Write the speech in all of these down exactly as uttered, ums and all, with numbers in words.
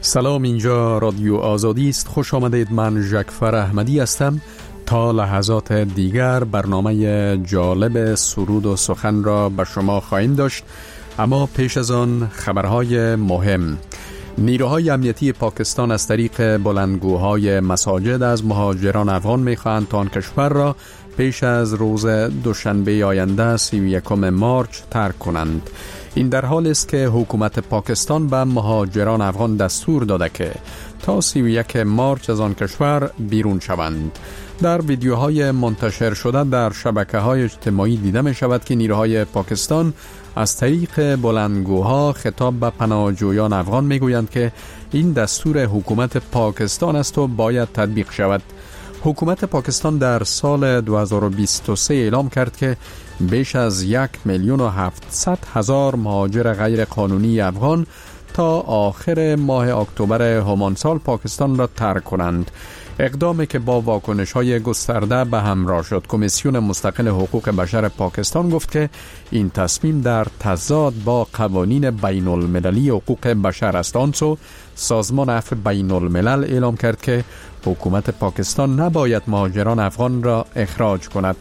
سلام، اینجا رادیو آزادی است. خوش آمدید. من ژکفر احمدی هستم. تا لحظات دیگر برنامه جالب سرود و سخن را به شما خواهیم داشت، اما پیش از آن خبرهای مهم. نیروهای امنیتی پاکستان از طریق بلندگوهای مساجد از مهاجران افغان می‌خواهند تا آن کشور را پیش از روز دوشنبه آینده سی و یکم مارچ ترک کنند. این در حال است که حکومت پاکستان به مهاجران افغان دستور داده که تا سی و یکم مارچ از آن کشور بیرون شوند. در ویدیوهای منتشر شده در شبکه‌های اجتماعی دیده می شود که نیروهای پاکستان از طریق بلندگوها خطاب به پناهجویان افغان می گویند که این دستور حکومت پاکستان است و باید تطبیق شود. حکومت پاکستان در سال دو هزار و بیست و سه اعلام کرد که بیش از یک میلیون و هفتصد هزار مهاجر غیر قانونی افغان تا آخر ماه اکتبر همان سال پاکستان را ترک کنند. اقدامی که با واکنش‌های گسترده به همراه شد. کمیسیون مستقل حقوق بشر پاکستان گفت که این تصمیم در تضاد با قوانین بین المللی حقوق بشر است. آنسو سازمان عفو بین الملل اعلام کرد که حکومت پاکستان نباید مهاجران افغان را اخراج کند.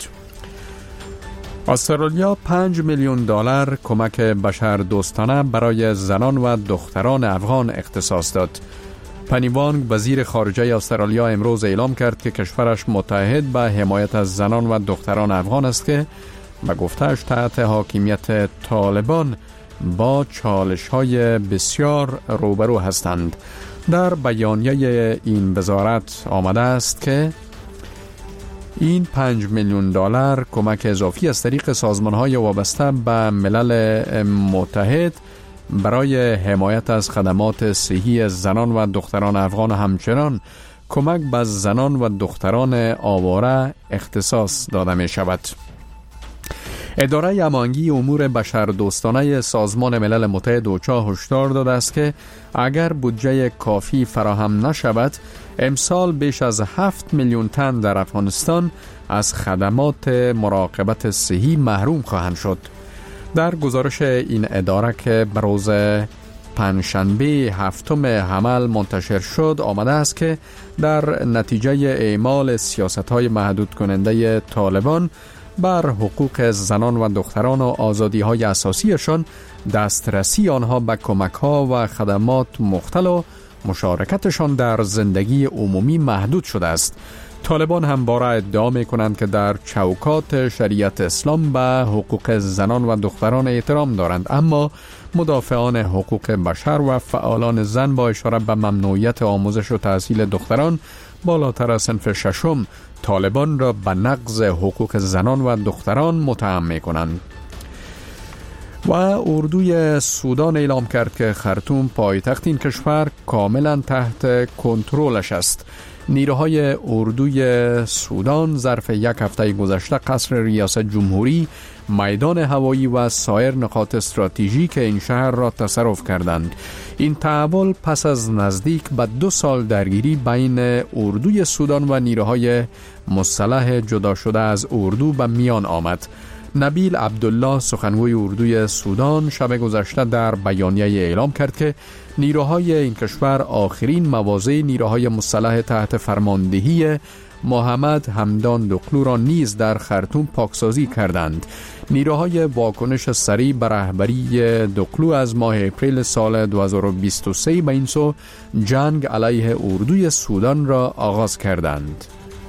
استرالیا پنج میلیون دلار کمک بشر دوستانه برای زنان و دختران افغان اختصاص داد. پنی وانگ وزیر خارجه استرالیا امروز اعلام کرد که کشورش متحد به حمایت از زنان و دختران افغان است که به گفته‌اش تحت حاکمیت طالبان با چالش‌های بسیار روبرو هستند. در بیانیه این وزارت آمده است که این پنج میلیون دلار کمک اضافی از طریق سازمان‌های وابسته به ملل متحد برای حمایت از خدمات صحی زنان و دختران افغان و همچنان کمک به زنان و دختران آواره اختصاص داده می شود. اداره امانگی امور بشردوستانه سازمان ملل متحد اوچا هشدار داده است که اگر بودجه کافی فراهم نشود، امسال بیش از هفت میلیون تن در افغانستان از خدمات مراقبت صحی محروم خواهند شد. در گزارش این اداره که به روز پنجشنبه هفتم حمل منتشر شد آمده است که در نتیجه اعمال سیاست‌های محدود کننده طالبان بر حقوق زنان و دختران و آزادی‌های اساسیشان، دسترسی آنها به کمک‌ها و خدمات مختلف مشارکتشان در زندگی عمومی محدود شده است. طالبان هم باره ادعا می کنند که در چوکات شریعت اسلام به حقوق زنان و دختران احترام دارند، اما مدافعان حقوق بشر و فعالان زن با اشاره به ممنوعیت آموزش و تحصیل دختران بالاتر از صنف ششم طالبان را به نقض حقوق زنان و دختران متهم می کنند. و اردوی سودان اعلام کرد که خرطوم پایتخت این کشور کاملا تحت کنترلش است. نیروهای اردوی سودان ظرف یک هفته گذشته قصر ریاست جمهوری، میدان هوایی و سایر نقاط استراتژیک این شهر را تصرف کردند. این تحول پس از نزدیک به دو سال درگیری بین اردوی سودان و نیروهای مسلح جدا شده از اردو به میان آمد. نبیل عبدالله سخنگوی اردوی سودان شب گذشته در بیانیه اعلام کرد که نیروهای این کشور آخرین مواضع نیروهای مسلح تحت فرماندهی محمد حمدان دقلو را نیز در خرطوم پاکسازی کردند. نیروهای واکنش سریع به رهبری دقلو از ماه اپریل سال دو هزار و بیست و سه به این سو جنگ علیه اردوی سودان را آغاز کردند.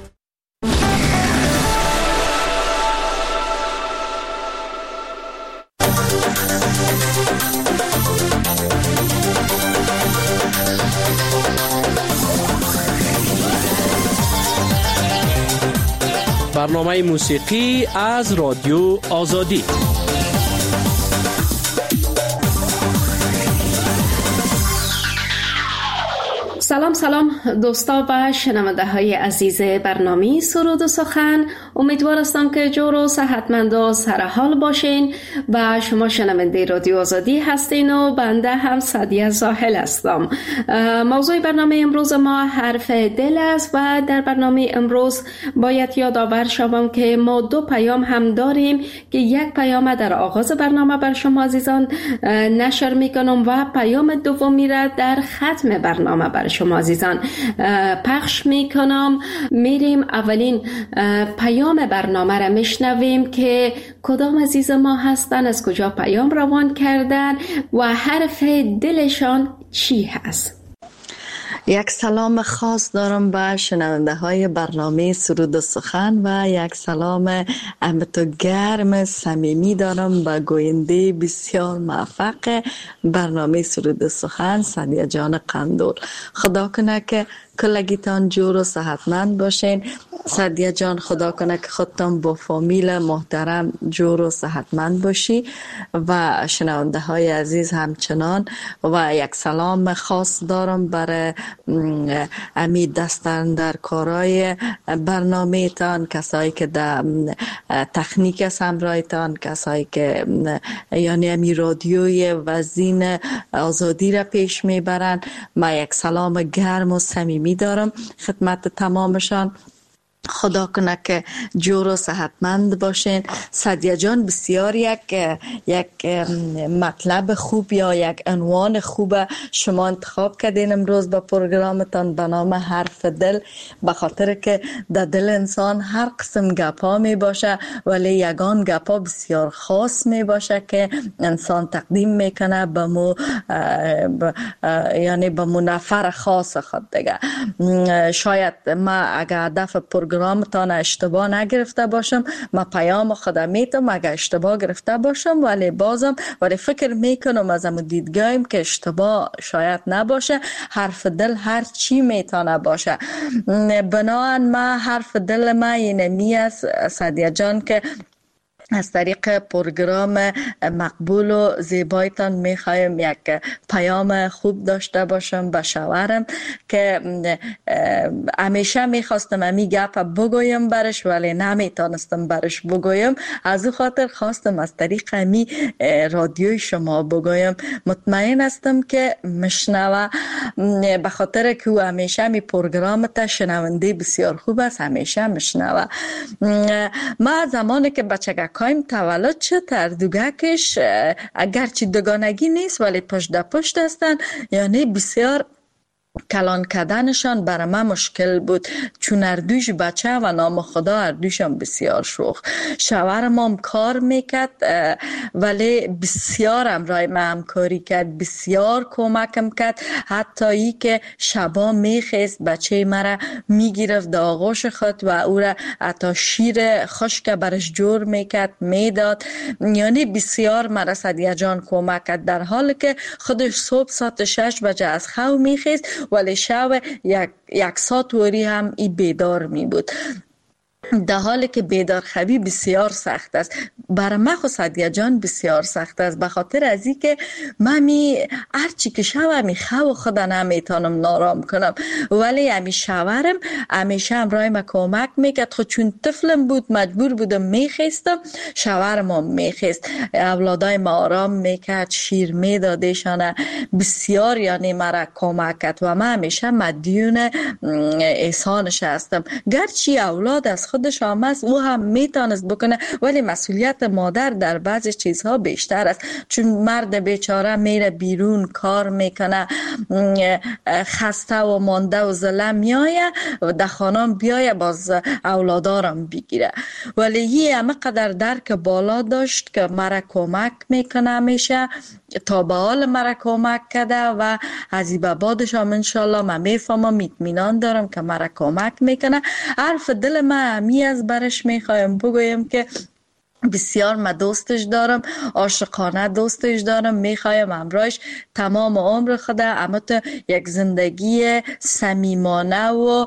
برنامه موسیقی از رادیو آزادی. سلام سلام دوستا و شنونده های عزیز برنامه سرود و سخن، امیدوار هستم که جور و صحتمند و سرحال باشین و شما شنونده رادیو آزادی هستین و بنده هم سعدیه زاهل هستم. موضوع برنامه امروز ما حرف دل است و در برنامه امروز باید یادآور شوم که ما دو پیام هم داریم که یک پیام در آغاز برنامه بر شما عزیزان نشر میکنم و پیام دومی را در ختم برنامه بر شما عزیزان پخش میکنم. میریم اولین پیام برنامه را میشنویم که کدام عزیز ما هستن، از کجا پیام روان کردن و حرف دلشان چی هست. یک سلام خاص دارم به شنونده های برنامه سرود و سخن و یک سلام امتو گرم صمیمی دارم به گوینده بسیار موفق برنامه سرود و سخن سعدیه جان قندول. خدا کنه که کلگیتان جور و صحتمند باشین. سعدیه جان خدا کنه که خودتان با فامیل محترم جور و صحتمند باشی و شنونده های عزیز همچنان. و یک سلام خاص دارم برای امید دستن در کارای برنامه تان، کسایی که در تکنیک سمرایتان، کسایی که یعنی امی رادیوی وزین آزادی را پیش میبرن. ما یک سلام گرم و صمیمی دارم خدمت تمامشان. خدا کنه که جور و صحتمند باشین. سعدیه جان بسیار یک یک مطلب خوب یا یک عنوان خوب شما انتخاب کردین امروز با پروگرامتان به نام حرف دل، به خاطر که در دل انسان هر قسم گپا می باشه ولی یگان گپا بسیار خاص می باشه که انسان تقدیم میکنه به مو یعنی به مو نفر خاص خود دیگه. شاید ما اگر هدف پروگرامتان اشتباه نگرفته باشم، ما پیام خودم میتم اگر اشتباه گرفته باشم، ولی بازم ولی فکر میکنم از امو دیدگاهیم که اشتباه شاید نباشه. حرف دل هر چی میتونه باشه. بنابراین ما حرف دل ما اینه می است سعدیه جان که از طریق پروگرام مقبول و زیبایتان میخوایم یک پیام خوب داشته باشم به شوهرم که همیشه میخواستم امی گپ بگویم برش ولی نمیتونستم برش بگویم. از او خاطر خواستم از طریق امی رادیوی شما بگویم. مطمئن هستم که مشنوه، به خاطر که او همیشه می پروگرام تا شنونده بسیار خوب است، همیشه مشنوه. ما زمانی که بچگک کایم تولد شد تردوگکش اگرچه دوگانگی نیست ولی پشت در پشت هستن، یعنی بسیار کلان کردنشان برای من مشکل بود چون اردوش بچه و نام خدا اردوشان بسیار شوخ. شوهرم هم کار میکرد ولی بسیار همراه من همکاری کرد، بسیار کمکم کرد، حتی ای که شبا میخیست بچه مرا میگرفت در آغوش خود و او را حتی شیر خشک برش جور میکرد میداد. یعنی بسیار مرا سعدیه جان کمک کرد، در حالی که خودش صبح ساعت شش بجه از خواب میخیست ولی شب یک یک ساعت وری هم ای بیدار می بود، در حالی که بیدار خوابی بسیار سخت است. برای من خود سعدیه جان بسیار سخت است، به خاطر از این که من می هرچی که شب می خواب خود نمیتونم نارام کنم، ولی همی شوهرم همیشه همراه ما کمک میکرد. خود چون طفلم بود مجبور بودم میخیستم، شوهرم هم میخیست، اولادای ما آرام میکرد، شیر میدادشانه، بسیار یعنی مرا کمک کرد و من همیشه مدیون احسانش هستم. گرچه اولاد از خودش آمد او هم میتونست بکنه ولی مسئولیت مادر در بعضی چیزها بیشتر است، چون مرد بیچاره میره بیرون کار میکنه، خسته و مانده و ظلم میایه و در خانم بیایه باز اولادارم بگیره. ولی یه همه قدر درک بالا داشت که مرا کمک میکنه، میشه تا به حال مرا کمک کرده و از این به بعدش هم انشالله من میفهمم اطمینان دارم که مرا کمک میکنه. حرف دل من همی از برش میخوایم بگویم که بسیار من دوستش دارم، عاشقانه دوستش دارم، میخوایم همراهش تمام عمر خود اما تو یک زندگی صمیمانه و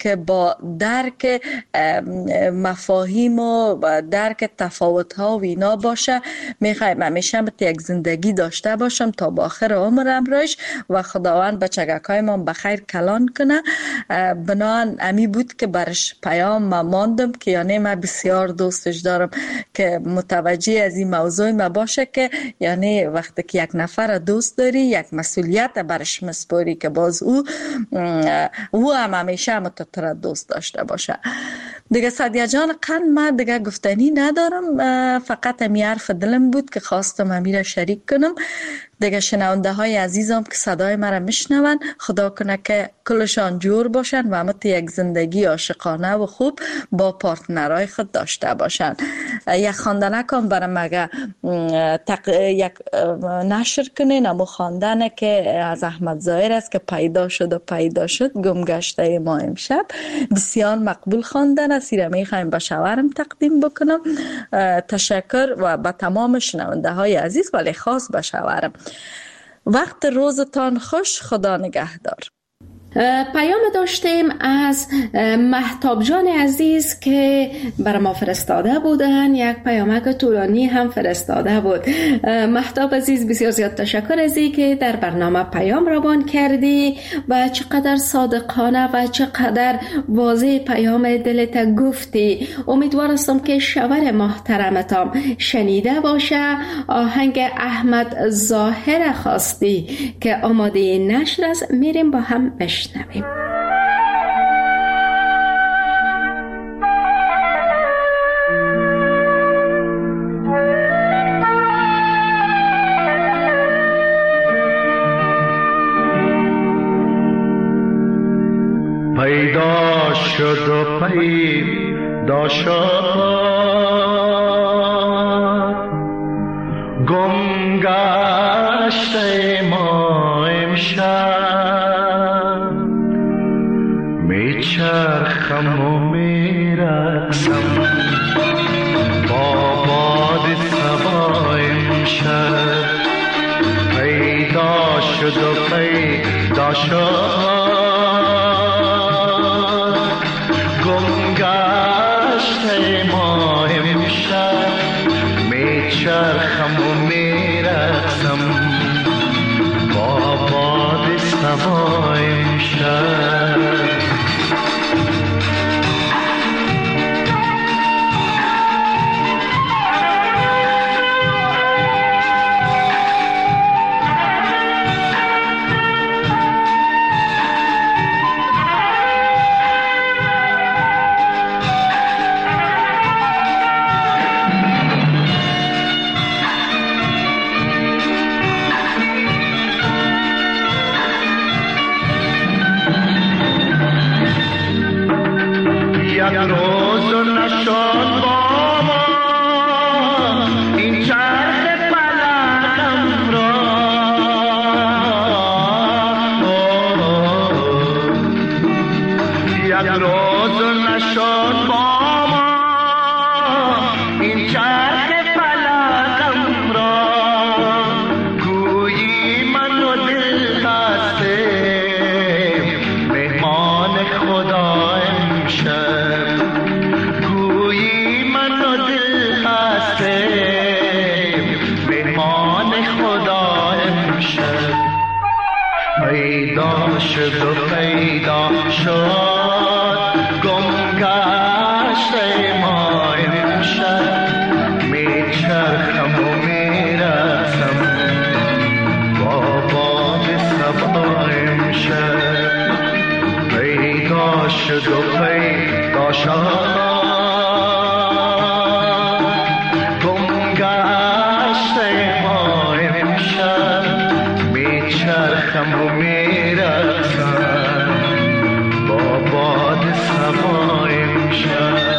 که با درک مفاهیم و درک تفاوت ها و اینا باشه. میخوایم همیشه یک زندگی داشته باشم تا با آخر عمرم رایش و خداوند بچگک های ما بخیر کلان کنه. بنان امی بود که برش پیام ما ماندم که یعنی من بسیار دوستش دارم که متوجه از این موضوع ما باشه که یعنی وقتی که یک نفر دوست داری یک مسئولیت برش مسپاری که باز او او هم همیشه متطر دوست داشته باشه. دیگه سعدیه جان قند من دیگه گفتنی ندارم، فقط امی حرف دلم بود که خواستم امی را شریک کنم. دیگه شنونده های عزیزم که صدای مرا میشنون خدا کنه که کلشان جور باشن و همت یک زندگی عاشقانه و خوب با پارتنرهای خود داشته باشن. یک خواندنه کن برای مگه تق... یک نشر کنین امو خواندنه که از احمد ظاهر است که پیدا شد و پیدا شد گمگشته ما امشب. بسیار مقبول خواندن است، ایره میخوایم به شوهرم تقدیم بکنم. تشکر و به تمام شنونده های عزیز ولی خاص به شوهرم. وقت روزتان خوش، خدا نگهدار. پیام داشتیم از مهتاب جان عزیز که برای ما فرستاده بودن، یک پیامک طولانی هم فرستاده بود. مهتاب عزیز بسیار زیاد تشکر از این که در برنامه پیام روان کردی و چقدر صادقانه و چقدر واضح پیام دلت گفتی. امیدوارم که شوهر محترمتام شنیده باشه. آهنگ احمد ظاهر خواستی که آماده نشر است، میریم با هم بشنویم. پیدا شد و پیدا شد گم گشته ما امشب، میچرخم و میرقصم با باد صبا امشب. پیدا شد و پیدا شد گم گشته ما امشب، میچرخم و میرقصم با باد صبا امشب. پیدا شد و پیدا شد گم گشته ما امشب، میچرخم و میرقصم با باد صبا امشب. پیدا شد و پیدا شد گم گشته ما امشب، میچرخم و میرقصم با باد صبا امشب.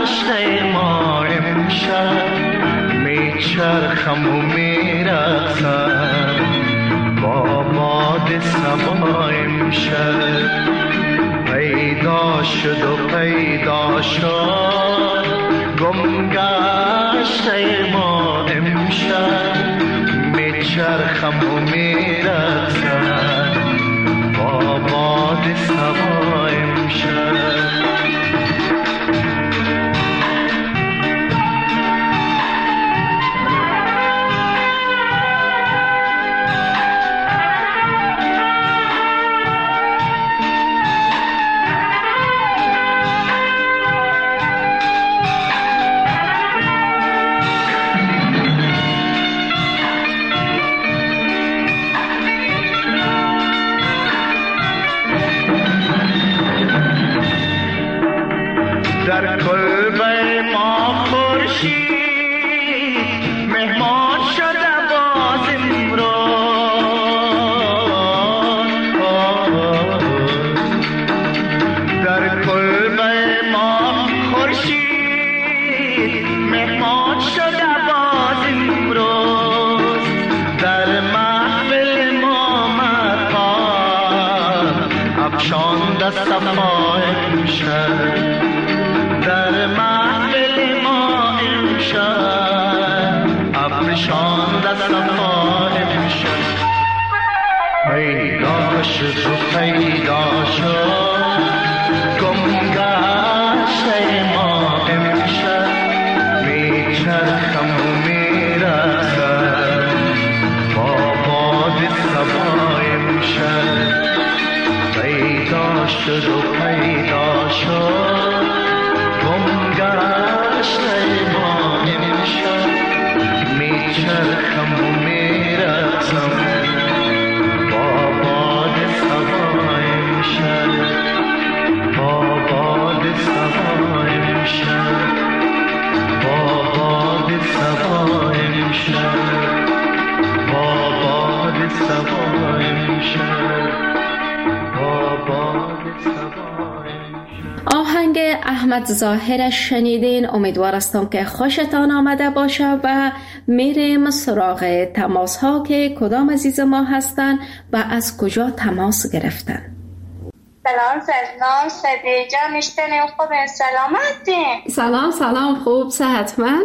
گشته ما امشب میچرخم و میرقصم با باد صبا امشب پیدا شد و پیدا شد گم گشته ما امشب میچرخم و میرقصم با باد صبا امشب در کلبه ما خورشید مهمان شده باز امروز در کلبه ما خورشید مهمان شده باز امروز در محفل ما مقام افشانده صفا امشب در محفل ما امشب افشانده صفا امشب پیدا شد و پیدا شد گم گشته ما امشب میچرخم و میرقصم با باد صبا امشب پیدا شد و پیدا شد ما امشب میچرخم و میرقصم با باد صبا امشب با باد صبا امشب با باد صبا امشب با باد صبا امشب با باد صبا. آهنگ احمد ظاهرش شنیدین. امیدوار هستم که خوشتان آمده باشه و میریم سراغ تماس ها که کدام عزیز ما هستن و از کجا تماس گرفتن. سلام سلام صدیق جان میشتنیم خوب سلامتی؟ سلام سلام خوب صحتمند؟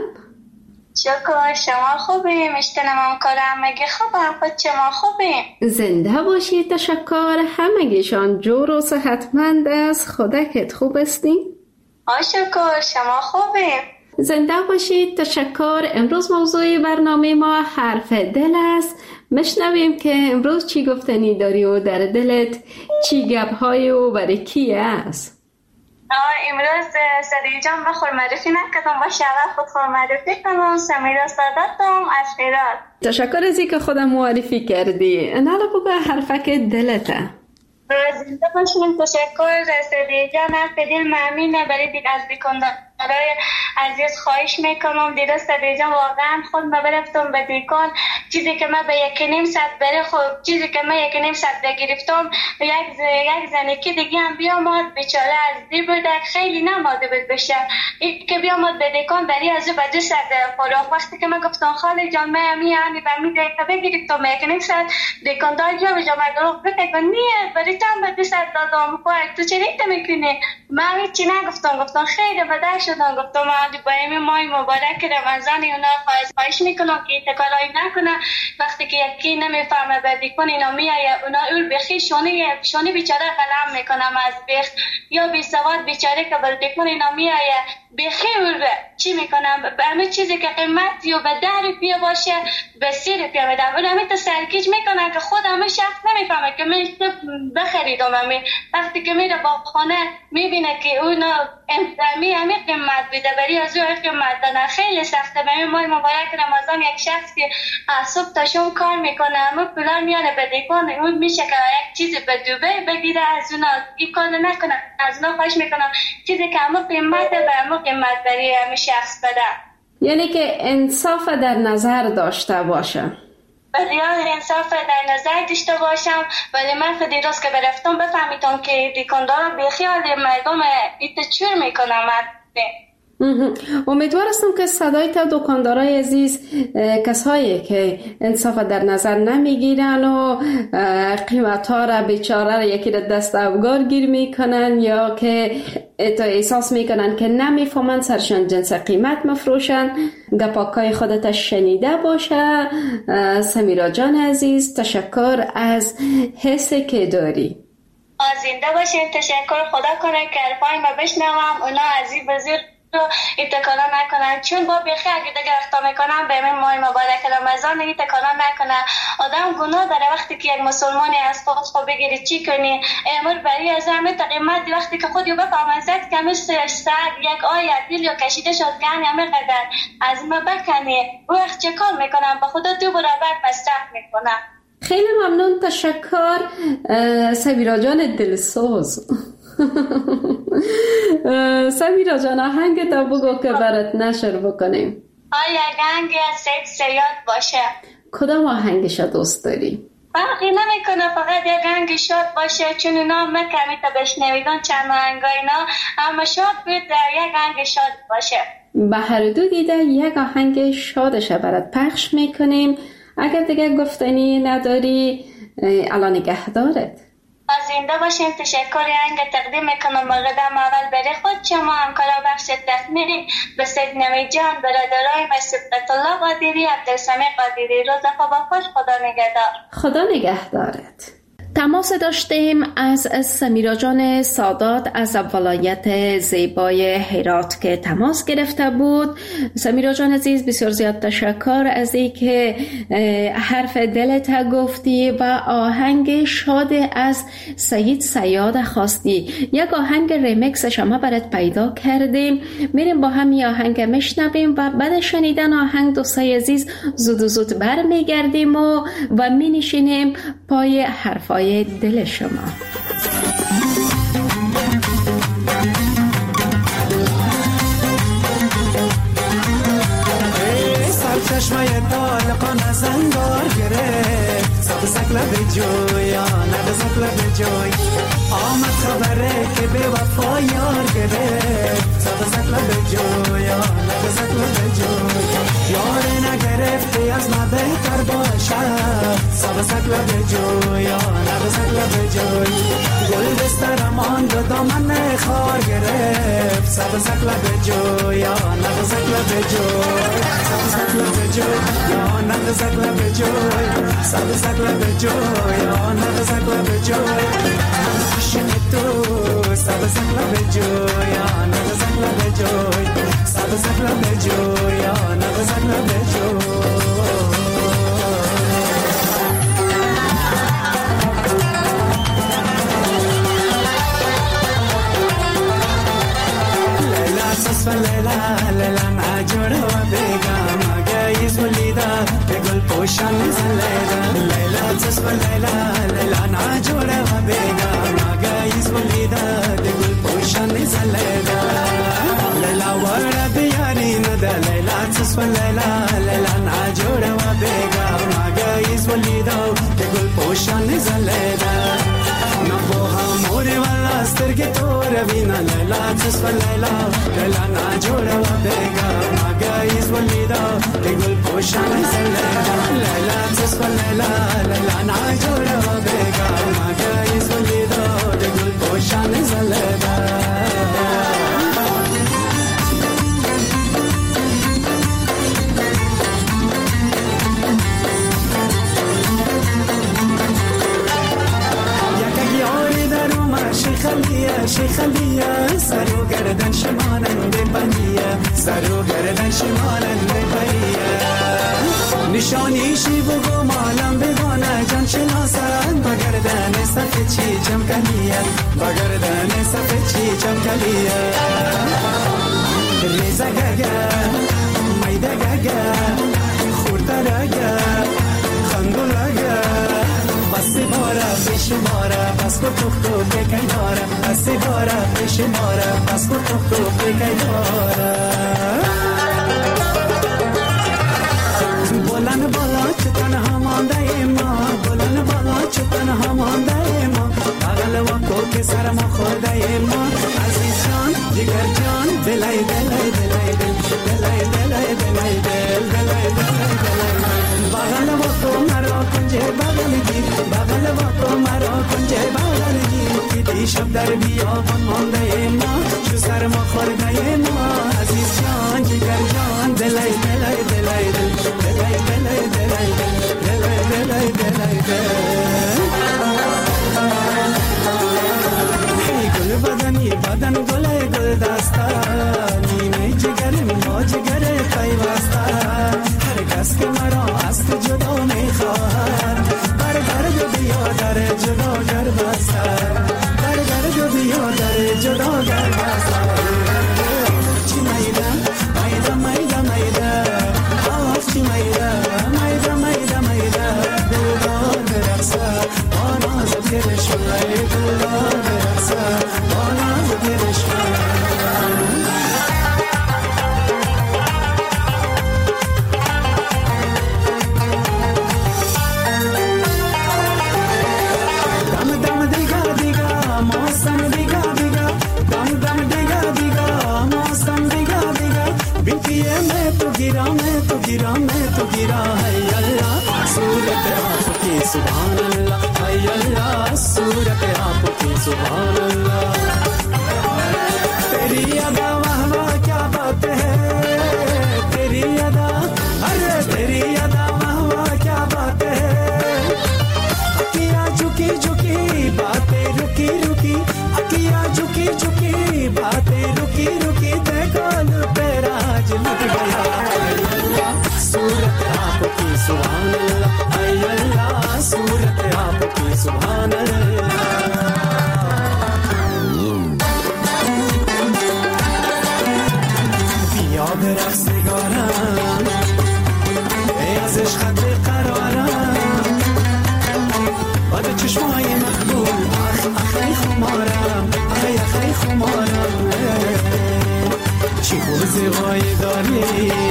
شکر شما خوبی؟ میشتنم هم کارم مگه خوبم خود شما خوبی؟ زنده باشید تشکر همگیشان جور و صحتمند از خودکت خوب استی؟ آه شکر شما خوبی؟ زنده باشید تشکر. امروز موضوع برنامه ما حرف دل است. مشنویم که امروز چی گفتنی داری و در دلت چی گپ‌های و برای کی است؟ آه امروز صدیق جان بخور معرفی نکردم با شغل خود خور معرفی کنم. سمیرا سادتم از خیرات. تشکر از اینکه خودم معرفی کردی. نالا بگو حرفک دلته. زنده باشیم. تشکر صدیق جان از دل ممنونم برای دیگه از دیکندارای عزیز خواهش میکنم. دیده صدیق جان واقعا خود ما برفتم به دیکن چیزی که ما به یک نیم ساعت بره خود چیزی که ما یک نیم ساعت بگرفتم یک یک زنکی دیگه هم بیامد بیچاره از دی بوده خیلی نماده بود بشه این که بیامد به دیکن داری از او بجه ساعت فراغ وقتی که ما گفتم خاله جان ما همی همی به می دیگه بگرفتم یک نیم ساعت دیکن دار جا به جا مردم بگه نیه برای تو هم به ساعت دادم خواهد تو چه ریخته میکنی؟ ما هیچی نگفتم گفتم خیلی بده شدن گفتم علی با این ماه مبارک رمضانی اونا خواهش میکنم که تکراری نکنه وقتی که یکی نمیفهمه بدی کن اینا میایه اونا اول بخی شونی شونی بیچاره قلم میکنم از بخت یا بی سواد بیچاره که بدی کن اینا میایه بخی اول چی میکنم به همه چیزی که قیمتی و به ده روپیه باشه به سی روپیه بدم اون همه تا سرکیج میکنن که خود همه شخص نمیفهمه که من بخریدم همه وقتی که میره با خانه میبینه که اونا امی امی قیمت بیده بری از او قیمت دادن خیلی سخته. به این ماه مبارک رمضان یک شخص که صبح تا شام کار میکنه اما پولار میانه بده کنه اون میشه که یک چیزی به دوبه بگیره از اونا این کار نکنه از اونا خواهش میکنم چیزی که اما قیمت به اما قیمت بری همه شخص بده یعنی که انصاف در نظر داشته باشه. بسیار انصاف در نظر داشته باشم ولی من خود دیروز که برفتم بفهمیدم که دیکندار بیخیال مردم ایت چور میکنم امیدوار هستم که صدای تا دکاندارای عزیز، کسایی که انصاف در نظر نمیگیرن و قیمت ها را بیچاره را یکی را دست افگار گیر میکنن یا که تا احساس میکنن که نمیفهمن سرشان جنس قیمت مفروشن، گپاکای خودت شنیده باشه. سمیرا جان عزیز، تشکر از حسی که داری. زنده باشین. تشکر. خدا کنه که حرفای ما بشنوم، اونا از این بزرگ رو اتکالا نکنن، چون با بخی اگه دیگه اختا میکنن به من ماه مبارک رمضان اتکالا نکنن. آدم گناه داره وقتی که یک مسلمانی از خود خود بگیری چی کنی امر بری از همه تقیمت وقتی که خودی بفهمن زد که همه سرد یک آیت دل یا کشیده شد که همه قدر از ما بکنی او وقت چه کار میکنن با خدا تو برابر مصرف میکنن. خیلی ممنون. تشکر سمیرا جان دلسوز. سمیرا جان آهنگ تا بگو که برات نشر بکنیم. آیا آهنگ سید سیاد باشه؟ کدام آهنگش دوست داری؟ فرقی نمیکنه، فقط یک آهنگ شاد باشه، چون اونا من کمی تا بشنویدن چند آهنگ اینا، اما شاد بود یک آهنگ شاد باشه. به هر دو دیده یک آهنگ شادش برات پخش میکنیم. اگر دیگه گفتنی نداری الان نگهدارت. زنده باشین. تشکر. آهنگ تقدیم میکنم مقدم اول بره خود شما همکارا بخش تصمیری به سید نوی جان، برادرای ما سبقت الله قادری، عبدالسمی قادری. روز خوب خوش. خدا نگهدار. خدا نگهدارت. تماس داشتیم از سمیرا جان سادات از ولایت زیبای هرات که تماس گرفته بود. سمیرا جان عزیز بسیار زیاد تشکر از این که حرف دلت گفتی و آهنگ شاد از سید سیاد خواستی. یک آهنگ ریمیکس شما برات پیدا کردیم، میریم با هم این آهنگ میشنویم و بعد شنیدن آهنگ دوستای عزیز زود زود بر میگردیم و و می نشینیم پای حرفای دل شما. سرچشمه طالقان از انگار گرفت، سبزک لب جویان نبزک لب جوی، آمد خبره که به وفا یار گرفت، سبزک لب جویان نبزک لب جوی، یار نگرفتی از ما بهتر باشد، سبزک لب جویان نبزک لب جوی، گل دسترم آن دو دامن خار گرفت، سبزک لب جویان نبزک لب جوی، سبزک لب جوی یا نبزک لب جوی، سبزک لب جوی یا نبزک لب جوی، خوشن تو سبزک لب جوی یا نبزک لب جوی، سبزک لب جوی یا نبزک لب جوی. سس لیلا لیلا ناجور و بیگم گایز ولیدا به گل پوشان زلیدا لیلا سس لیلا لیلا ناجور و بیگم گایز ولیدا به گل پوشان زلیدا لیلا ور بیاری ندا لیلا سس لیلا لیلا ناجور و بیگم گایز ولیدا به گل پوشان زلیدا نبوها موری والا سترگی تو روینا لیلا سس لیلا لیلا ناجور و بیگم گایز ولیدا به گل پوشان زلیدا لیلا سس لیلا لیلا ناجور و بیگم گایز ولیدا به گل پوشان زلیدا. شیخلیه شیخلیه سرو گردن شماننده بنیه سرو گردن شماننده بنیه نشانیشی بگو مالم بگانه جان شناسن با گردن صفه چی چمکلیه با گردن صفه چی چمکلیه ریزه گگه میده گگه خورده گگه خندولگه بسی باره پیش باره بس کو تو تو بکی داره بسی باره پیش باره بس کو تو تو بکی داره بلند بالا چه تنها مانده ما بلند بالا چه تنها مانده ما بغل و کوک سر ما خورده ما عزیز جان جگر جان دلای دل دلای دلای دل دلای دلای دلای دل دلای دلای دلای بغل با تو مرا کنجه بغل گیر بغل با تو مرا کنجه بغل گیر که دیشب در بیابان مانده ما شو سر ما خورده ما عزیز جان جگر جان دلای دلای دلای دل دلای دلای دلای دل دلای دلای دلای دل گل بدنی بدن گل گل دستا نیمه جگر ما جگر پیوستا هر کس که مرا از تو جدا میخواهد بر در جو بیا در جدا گر بستر بر در جو بیا در جدا گر بستر چی میده میده میده میده آف چی میده میده میده میده دلدار برقصه آناز گرشوی دلدار برقصه آناز گرشوی गिरा मैं तो गिरा मैं तो गिरा है अल्लाह सूरत आपकी सुभान अल्लाह है अल्लाह सूरत आपकी सुभान अल्लाह तेरी अदा वाह वाह क्या बात है तेरी अदा अरे तेरी अदा वाह वाह क्या बात है अकिया झुकी झुकी बातें रुकी रुकी अकिया झुकी झुकी बातें रुकी रुकी देखो पे राज लग गया सूरत आपकी सुभान अल्लाह है अल्लाह सूरत आपकी सुभान अल्लाह بیا به رقص نگارم ای از عشقت قرارم باد چشمای مقبول اخ اخی خمارم اخی اخی خمارم چی بوزغای داری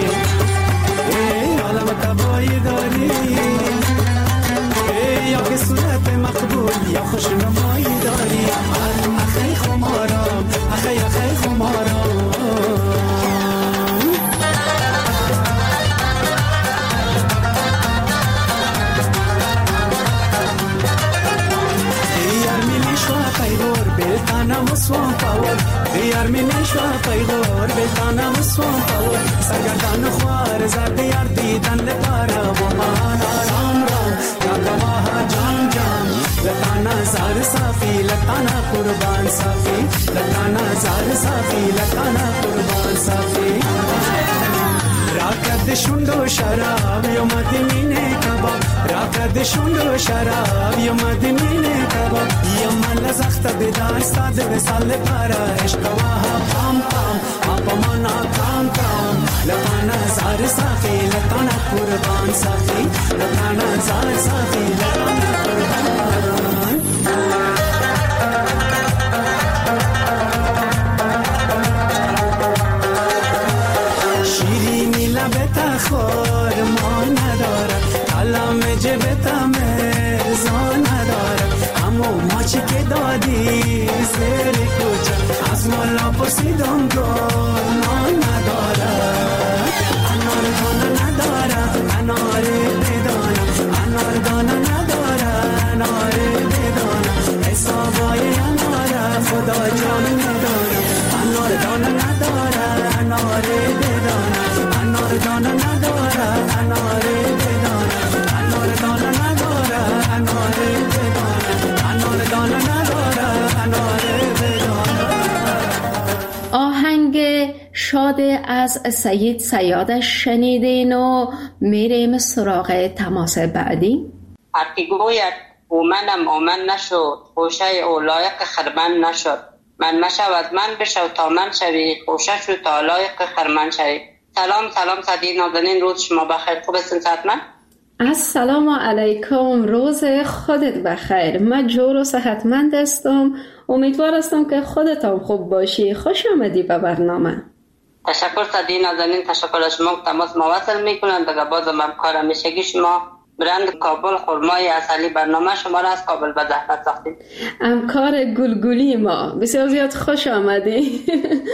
ای عالم تبایی داری ای یا که صورت مقبول یا خوش نمایی داری اخی خمارم اخی اخی خمارم پیغور بلتانم سوام پاور دیار می نشوا پیغور بلتانم سوام پاور سرگردان خوار زرد یار دیدن لپارا و مان رام رام ناگواه جام جام لطانا زار صافی لطانا قربان صافی لطانا زار صافی لطانا قربان صافی راکد شندو شراب یو مدینه کباب راکد شندو شراب یو مدینه کباب یم لزخت بداستاد وسال پارا عشق واه پام پام اپ منا کام کام لطانا زار صافی لطانا قربان صافی لطانا زار صافی لطانا قربان شیرینی لبتا خور ما ندارد کلام جبتا مرزا ندارد اما ما چی که دادی زیر کوچه از مولا پرسیدم گل ما ندارد انار دانه ندارد انار بدانم انار دانه ندارد انار بدانم حسابای انار خدا جان ندارد انار دانه ندارد انار بدانم انار دانه ندارد انار بدانم انار دانه ندارد انار بدانم انار دانه ندارد انار بدانم. آهنگ شاد از سید صیادش شنیدین و میریم سراغ تماس بعدی. هر کی گوید او منم او من نشد خوشه او لایق خرمن نشد من مشود من بشو تا من شوی خوشه شو تا لایق خرمن شوی. سلام سلام صدیق نازنین روز شما بخیر خوب هستین صحتمند؟ السلام علیکم روز خودت بخیر من جور و صحتمند هستم امیدوار هستم که خودت هم خوب باشی خوش آمدی به برنامه. تشکر صدیق نازنین تشکر از شما تماس ما وصل میکنم دیگه بازم هم کار همیشگی شما برند کابل خرمای اصلی برنامه شما را از کابل به زحمت ساختیم. همکار گلگلی ما، بسیار زیاد خوش آمدی.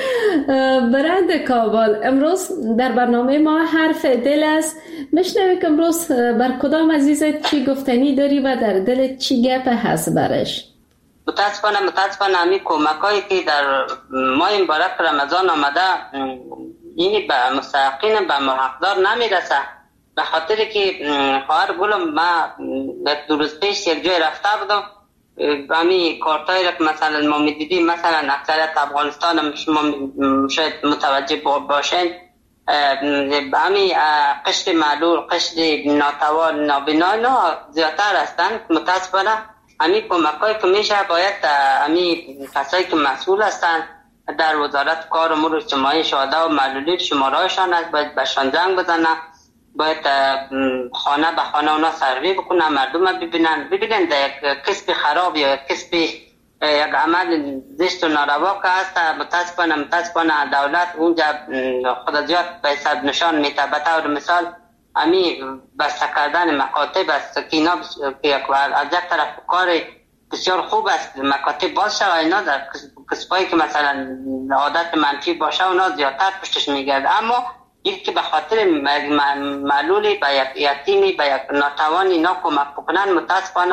برند کابل امروز در برنامه ما حرف دل است. میشنویم که امروز بر کدام عزیزت چی گفتنی داری و در دل چی گپ هست برش؟ متاسفانه متاسفانه همین کمکایی که در ماه مبارک رمضان آمده اینی به مستحقین به محقدار نمیرسه، به خاطر که خواهر گلم ما دو روز پیش یک جای رفته بودم، همین کارتایی را که مثلا ما میدیدیم، مثلا اکثریت افغانستان هم شما شاید متوجه باشین، همین قشر معلول، قشر ناتوان، نابینا اینا زیادتر هستند. متاسفانه همین کمکایی که میشه باید همین کسایی که مسئول هستند در وزارت کار امور اجتماعی شهدا و معلولین شماره‌شان است، باید بهشان زنگ بزنه، باید خانه به خانه اونا سروی بکنن، مردم ببینن ببینن در یک کسب خراب یا یک کسب یک عمل زشت و ناروا که هست. متاسفانه متاسفانه دولت اونجا خود زیاد به حساب نشان میده. به طور مثال همین بسته کردن مکاتب است که اینا از یک طرف کار بسیار خوب است، مکاتب باز شد و اینا در کسبایی که مثلا عادت منفی باشه اونا زیادتر پشتش میگرد. اما یک که به خاطر معلولی به یک یتیمی به یک ناتوانی اینا کمک بکنن، متاسفانه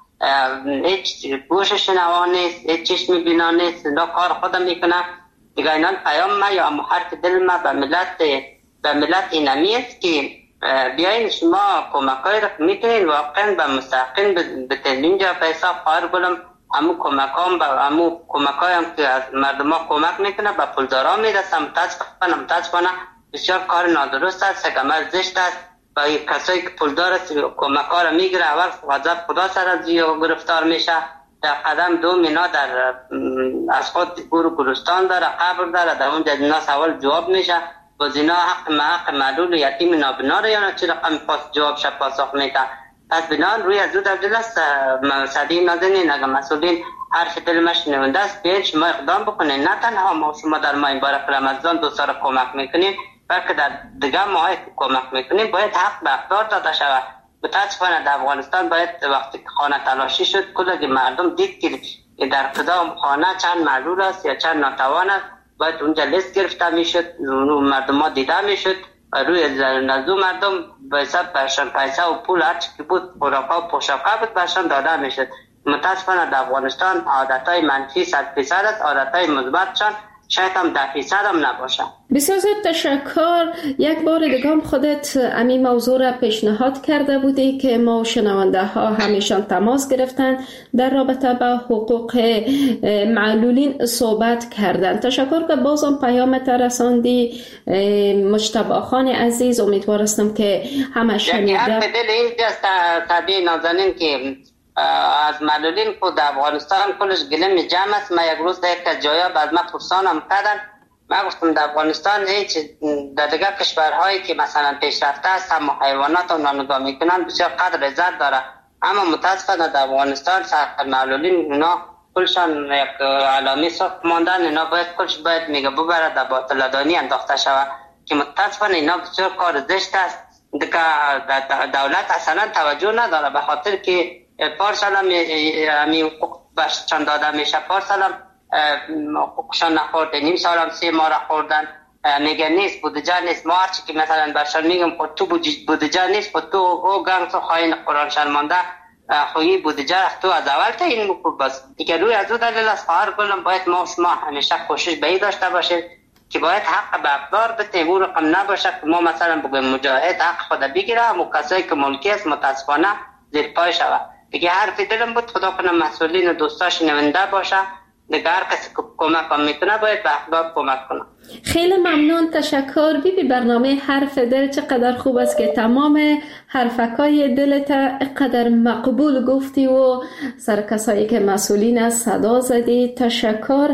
هیچ گوش شنوا نیست، هیچ چشم بینا نیست، اینا کار خودم میکنه. دیگه اینا پیام ما یا حرف دل ما به ملت به ملت اینمی است که بیاین شما کمکایی را میکنین واقعا به مستحقین بتین. اینجا پیسا خواهر گلم همو کمکام با همو کمکایی هم که از مردم ها کمک میکنه به پولدارا میرسه. متاسفانه متاسفانه بسیار کار نادرست است، کمر زشت است. و کسایی که پولدار است کمک‌ها را میگیره، اول غضب خدا سر از گرفتار میشه. در قدم دو مینا در از خود گور گلستان داره، قبر داره، در اونجا اینا سوال جواب میشه. باز اینا حق حق معلول و یتیم نابینا را یا چه رقم پاس جواب شد پاسخ میده. پس بنان روی از دو در دل است صدی نازنین اگر مسئولین حرف دل مش نونده است بیاین شما اقدام بکنین. نه تنها ما شما در ماه مبارک رمضان دو سال کمک میکنین، بلکه در دیگه ماه کمک میکنیم. باید حق به اقدار داده شود. متاسفانه در افغانستان باید وقتی خانه تلاشی شد کل مردم دید که در کدام خانه چند معلول است یا چند ناتوان است، باید اونجا لیست گرفته میشد، مردم ها دیده میشد و روی نزدو مردم به حساب برشان پیسه و پول هرچی که بود خوراکا و پوشاکا بود برشان داده میشد. متاسفانه در افغانستان عادتهای منفی صد فیصد است، عادتهای مثبتشان شاید هم ده فیصد هم نباشه. بسیار زیاد تشکر. یک بار دیگه هم خودت امی موضوع را پیشنهاد کرده بودی که ما شنونده ها همیشان تماس گرفتن در رابطه با حقوق معلولین صحبت کردن. تشکر که بازم پیامت رساندی. مجتبی خان عزیز، امیدوار هستم که همه شنیده. یعنی حرف دل اینجاست طبیعی نازنین که از معلولین که در افغانستان کلش گلم جمع است. من یک روز در یک جایا بعد من پرسانم کردن، من گفتم در افغانستان هیچ در دیگر کشورهایی که مثلا پیشرفته است هم حیوانات رو نگاه میکنن بسیار قدر عزت داره، اما متاسفانه در افغانستان سر معلولین اینا کلشان یک علامه سخت ماندن. اینا باید کلش باید میگه ببره در باطلدانی انداخته شود که متاسفانه اینا بسیار کار زشت است. دیگه دولت اصلا توجه نداره، به خاطر که پارسال هم همی حقوق برشان داده میشه، پارسال هم حقوقشان نخورده، نیم سال هم سه ماه را خوردن. میگه نیست بودجه نیست. ما هرچی که مثلا برشان میگم خود تو بودجه نیست، خود تو او گنگ تو خواهی قرآن شرمانده خویی بودجه تو از اول تا این مکور بس دیگه. روی از او دلیل از خواهر گلم باید ما شما همیشه کوشش به این داشته باشید که باید حق به اقدار بتیم. اون رقم نباشه که ما مثلا بگویم مجاهد حق خود بگیره و کسایی که ملکی است متاسفانه زیر پای شود. دیگه حرف دلم بود خدا کنه مسئولین و دوستاش نونده باشه، دیگه هر کسی که کمک هم میتونه باید به اقدار کمک کنه. خیلی ممنون، تشکر. بی بی برنامه حرف دل چقدر خوب است که تمام حرفکای دلت قدر مقبول گفتی و سر کسایی که مسئولین از صدا زدی. تشکر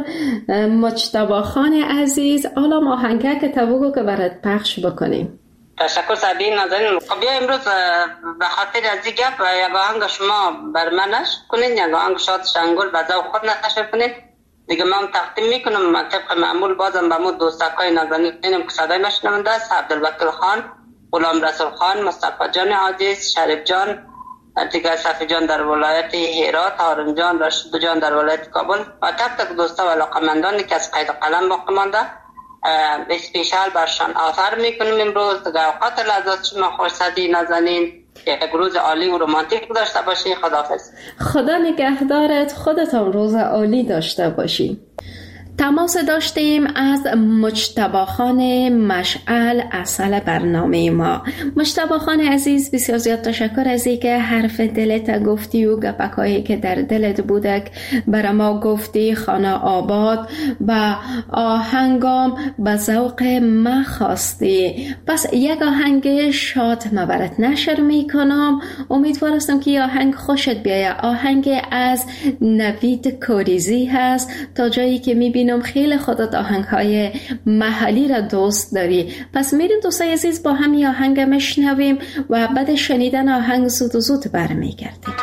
مجتبی خان عزیز. حالا ما آهنگه که تو که برات پخش بکنیم. تشکر سعدی نازنین. خب بیا امروز به خاطر از این گپ یک آهنگ شما بر منش کنین، یک آهنگ شاد شنگول به ذوق خود نشر کنین دیگه. من تقدیم میکنم طبق معمول بازم به مو دوستکای نازنینم که صدای مشنونده است، عبدالوکیل خان غلام رسول خان، مصطفی جان عزیز، شریف جان، دیگر صفی جان در ولایت هرات، هارون جان، رشید جان در ولایت کابل و تک تک دوستا و علاقمندانی که از قید قلم باقی مانده اسپیشال برشان آثار میکنیم. امروز دیگر اوقات لحظات شما خوشصدی نزنین، یک روز عالی و رومانتیک داشته باشی. خداحافظ. خدا نگهدارت، خودتان روز عالی داشته باشی. تماس داشتیم از مجتبی خان مشعل اصل برنامه ما. مجتبی خان عزیز، بسیار زیاد تشکر از اینکه حرف دلت گفتی و گپکایی که در دلت بودک بر ما گفتی. خانه آباد و آهنگام به ذوق ما خواستی. پس یک آهنگ شاد مبرت نشر میکنم. امیدوار هستم که این آهنگ خوشت بیاید. آهنگ از نوید کوریزی هست. تا جایی که میبینم خیلی خودت آهنگ‌های محلی را دوست داری. پس میریم دوستای عزیز با هم آهنگ میشنویم و بعد شنیدن آهنگ زود و زود برمیگردیم.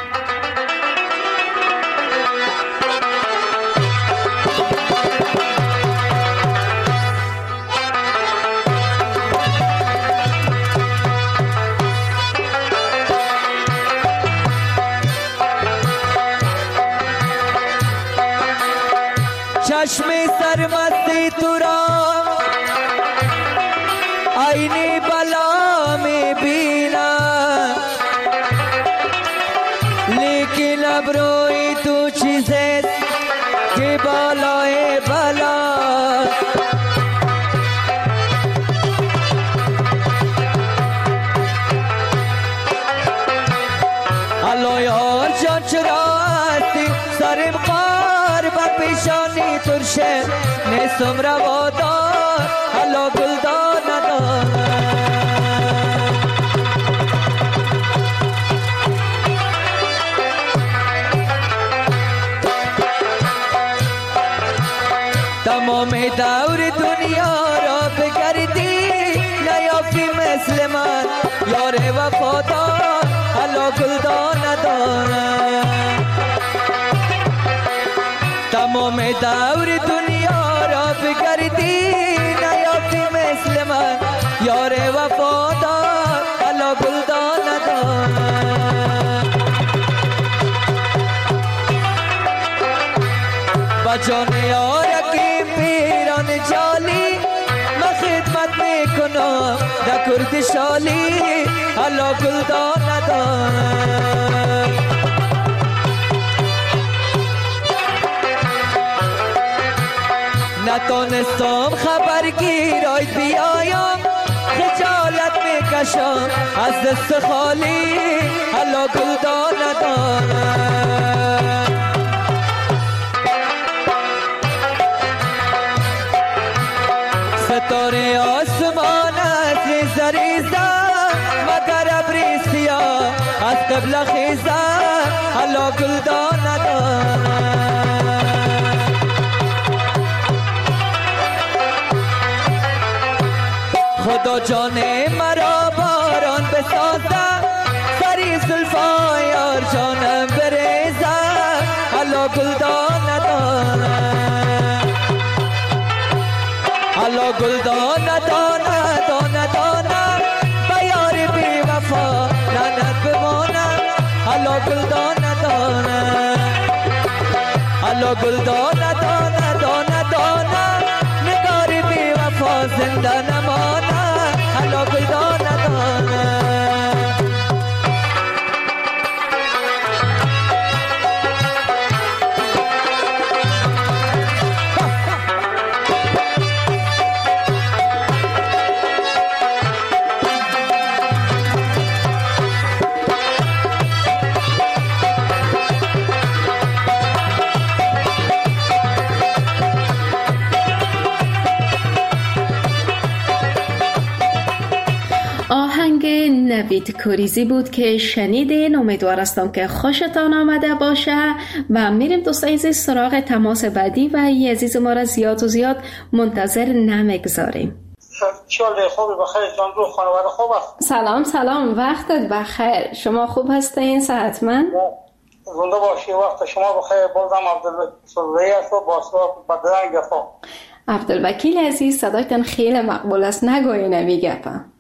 چشم سرمستی تو را آینی بلا می بینم، لیکن ابروی تو چیزت که بالای بلا. الو یار جان چرا هستی سرم قار با پیشانی ترشه نیستم روادار. الو گلدار ندارم تمام دور دنیا را بگردی نیافتی مثل من یار وفادار. الو گلدار ندارم تمام دور دنیا را بگردی نیافتی مثل من یار وفادار. الو گلدار ندارم با جان یارکی پیران جالی من خدمت میکنم در کرد شالی. الو گلدار ندارم نتونستم خبرگیر آی بیایم خجالت میکشم از دست خالی. الو گلدار ندارم ستاره آسمان از ریزه ریزه مگر ابری سیاه از قبله خیزه. الو گلدار ندارم خدا جان مرا باران بسازه سری زلفای یار جانم بریزه. الو گلدار ندارم الو گلدار ندانه دانه دانه به یار بی وفا لعنت بمانم. الو گلدار ندانه الو گلدار ندانه دانه دانه نگار بی وفا زنده نمانه. الو گلدار ندانه نوید کوریزی بود که شنیدین. امیدوار هستم که خوشتان آمده باشه و میریم دوستای عزیز سراغ تماس بعدی و ای عزیز ما را زیاد و زیاد منتظر نمیگذاریم. شال خوبی بخیر جان رو خانواده خوب است؟ سلام سلام وقتت بخیر. شما خوب هستین؟ صحتمند؟ زنده باشی. وقت شما بخیر. بازم عبدالوکیل است و با بدرنگ گفا. عبدالوکیل عزیز صدایتان خیلی مقبول است. نگوی نمی گپم.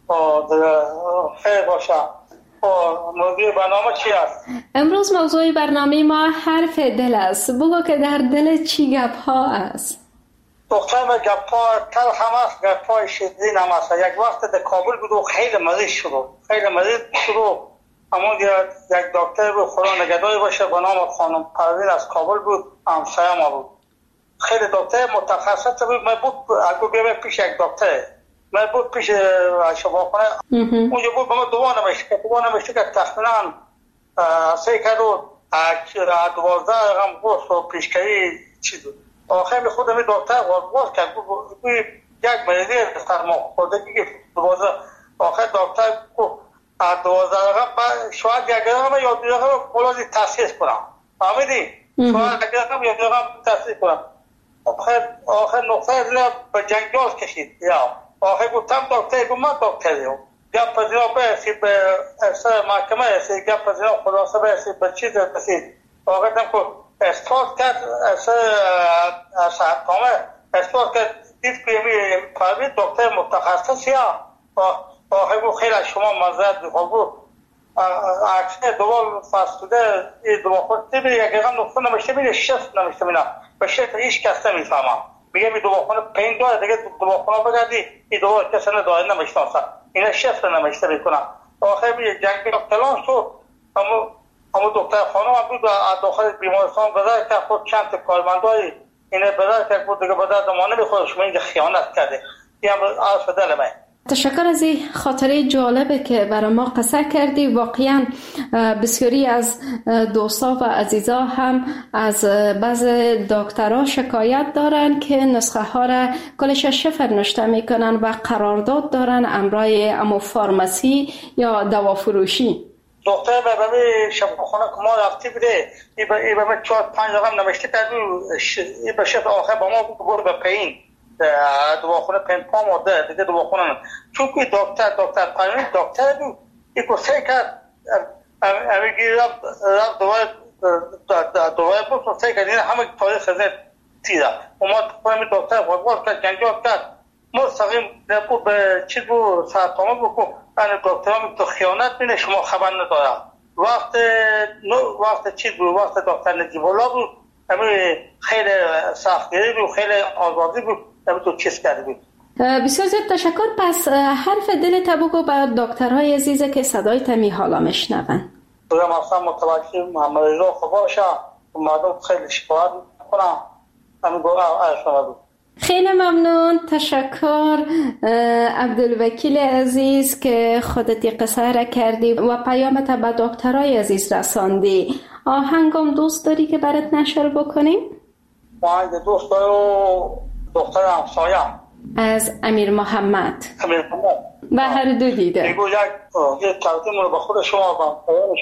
خیر باشه. موضوع برنامه چی است؟ امروز موضوع برنامه ما حرف دل است. بگو که در دل چی گپ ها است؟ دختر و گپ ها تل هم است، گپ های شدید هم است. یک وقت در کابل بود و خیلی مریض شد، خیلی مریض شد. همون یک دکتر بود خدا نگهدار باشه به نام خانم پروین از کابل بود، همسایه ما بود. خیلی دکتر متخصص بود. من بود اگه بیام پیش یک دکتر، من بود پیش شفاخانه اونجا بود به من دوا نمیشه که دوا نمیشه که تقریبا سه کرد دوازده رقم گوست و پیشکری چیز بود. آخر می خودم دکتر واز کرد بود یک مریضی سرما خوردگی که دوازده. آخر دکتر گفت دوازده رقم شاید یک رقم یا دو رقم بلازی تحصیل کنم. فهمیدی؟ شاید یک رقم یا دو رقم تحصیل کنم. آخر آخر نقطه دیگر به جنجال کشید. یا آخر گفتم دکتر گفت من دکتریم. گپ از اینا برسید به سر محکمه رسید، گپ از اینا خلاصه برسید به چیز رسید. آخر دم که اثبات کرد از صحتنامه اثبات کرد دید که یمی پروین دکتر متخصصی ها. آخر گفت خیلی از شما مزرد بخواه بود عکسه دوال فستوده دوا خود تیبی یک رقم نقطه نمشته بینه شفت نمشته بینه به شفت هیچ کس نمیفهمم. میگه می دوا خونه پین داره دیگه دوا خونه بگردی این دوا کسی نداره نمشتانسه اینه شفت نمشته میکنم. آخر میگه جنگی اختلان شد. همون همون دکتر خانم هم بود از داخل بیمارستان بدر که خود چند کارمندای اینه بدر که بود دیگه بدر دمانه میخواد شما اینجا خیانت کرده. این هم عرض دل من. تشکر از این خاطره جالبه که برای ما قصه کردی. واقعا بسیاری از دوستا و عزیزا هم از بعض دکترها شکایت دارن که نسخه ها را کلش شفر نوشته میکنن و قرارداد دارن امرای امو فارماسی یا دوافروشی. دکتر به بابی شفاخانه که ما رفتی بوده ای به من چهار پنج رقم نوشته کردی ای به شفت آخر با ما بود به پایین دواخونه پنپام و ده دیگه دواخونه چون که دکتر دکتر پروین دکتر بود این که سه کرد امیگی رفت دوای دوای بود و سه کرد این همه تاریخ زد تیره و ما پروین دکتر وقت کرد جنجال کرد مستقیم بود به چیز بود سرطامه بود که این دکتر هم تو خیانت بینه شما خبر نداره. وقت وقت چیز بود وقت دکتر نجیب الله بود همه خیلی سختگیری بود خیلی آزادی بود تو چیز کرده بود. بسیار زیاد تشکر. پس حرف دل تبوکو برای دکترهای عزیزه که صدای تمی حالا مشنون. دورم اصلا متوجه مریضا خوب باشه مردم خیلی شکایت میکنم همین گوه عرشانه بود. خیلی ممنون. تشکر عبدالوکیل عزیز که خودتی قصه را کردی و پیامت به دکترهای عزیز رساندی. آهنگم دوست داری که برات نشر بکنیم؟ آهنگ دوست دارم دختر همسایه از امیر محمد. امیر محمد و هر دو دیده میگو یک یک تقدیم رو به خود شما با پایان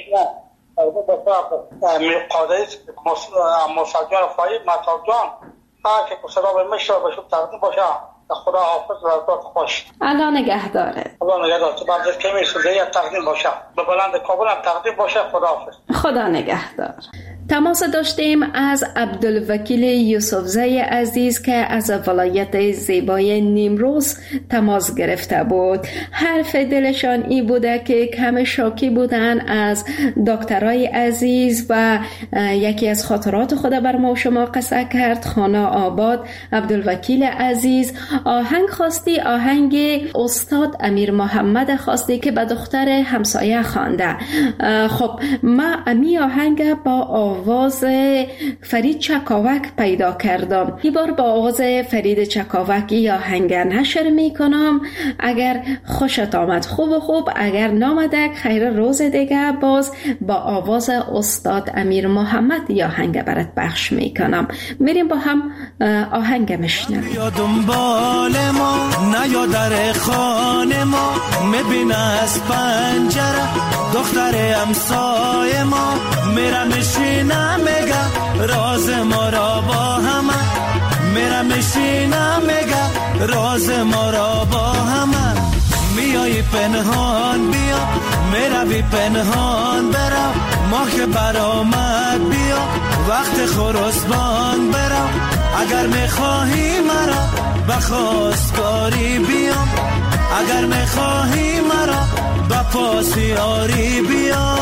شما امیر قادری مسجان فایید مطاب جان هر که صدا به مشتر بشون تقدیم باشه. خدا حافظ و روزات خوش. الله نگهداره. الله نگهداره. تو بعد که میسوزه یک تقدیم باشه به بلند کابل هم تقدیم باشه. خدا حافظ. خدا نگهدار. تماس داشتیم از عبدالوکیل یوسفزی عزیز که از ولایت زیبای نیمروز تماس گرفته بود. حرف دلشان ای بوده که کم شاکی بودن از دکترای عزیز و یکی از خاطرات خود بر ما و شما قصه کرد. خانه آباد عبدالوکیل عزیز آهنگ خواستی، آهنگ استاد امیر محمد خواستی که به دختر همسایه خوانده. خب ما امی آهنگ با آواز فرید چکاوک پیدا کردم. این بار با آواز فرید چکاوک یا آهنگ نشر می کنم. اگر خوشت آمد خوب و خوب، اگر نامدک خیر روز دیگه باز با آواز استاد امیر محمد یا آهنگ برات پخش می کنم. میریم با هم آهنگ میشنویم. یا دنبال ما نه یا در خانه ما میبینه از پنجره دختر همسایه ما میرم میشینم میگه راز ما را با همه میرم میشینم میگه راز ما را با همه میای پنهان بیا میروی پنهان برم ما که برآمد بیا وقت خرسبان برم اگر میخواهی مرا بخواستگاری بیام اگر میخواهی مرا با پاس یاری بیا.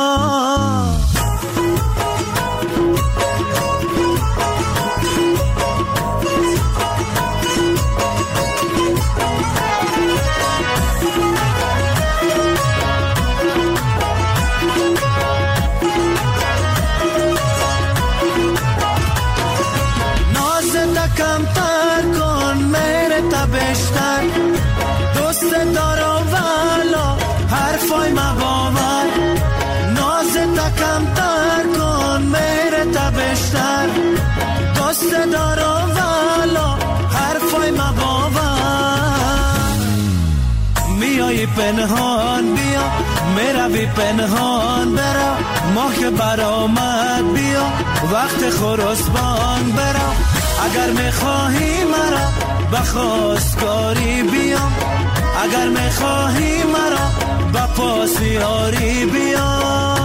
کمتر کن میره تا بیشتر، دوست دارم والا حرفای مباور. ناز تا کمتر کن میره تا بیشتر، دوست دارم والا حرفای مباور. میای پنهان بیا، میروی پنهان برا، ماه که برآمد بیا، وقت خراسان برا. اگر میخواهی مرا با خواستگاری بیام، اگر میخواهی مرا با پاس یاری بیام.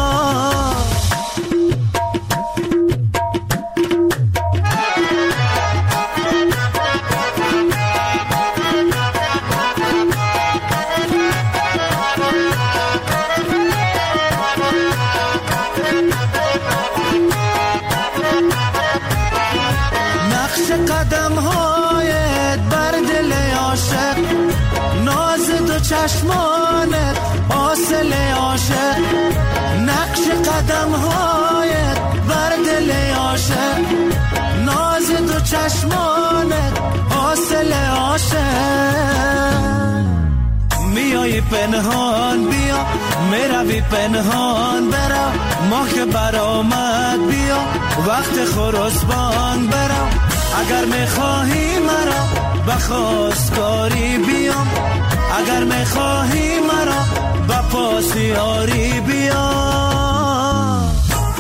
قدم هایت بر دل عاشق، ناز دو چشمانت حاصل عاشق. نقش قدم هایت بر دل عاشق، ناز دو چشمانت حاصل عاشق. میای پنهان بیا، میروی پنهان برا، ماه که برآمد بیا، وقت خراسان برا. اگر میخواهی مرا با خواستگاری بیام، اگر میخواهی مرا با پاس یاری بیام.